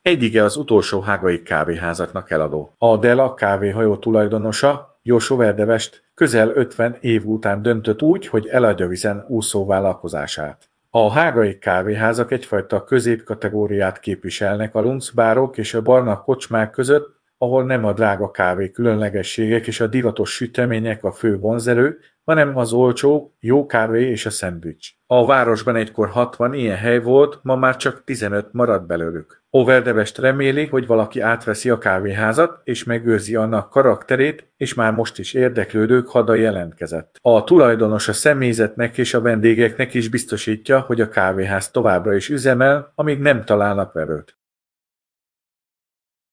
Egyike az utolsó hágai kávéházaknak eladó. A Dela kávéhajó tulajdonosa, Joshua Verdevest közel 50 év után döntött úgy, hogy eladja vizen úszó vállalkozását. A hágai kávéházak egyfajta középkategóriát képviselnek a luncbárok és a barna kocsmák között, ahol nem a drága kávé különlegességek és a divatos sütemények a fő vonzerő, hanem az olcsó, jó kávé és a szendvics. A városban egykor 60 ilyen hely volt, ma már csak 15 maradt belőlük. Overdevest reméli, hogy valaki átveszi a kávéházat, és megőrzi annak karakterét, és már most is érdeklődők hada jelentkezett. A tulajdonos a személyzetnek és a vendégeknek is biztosítja, hogy a kávéház továbbra is üzemel, amíg nem találnak vevőt.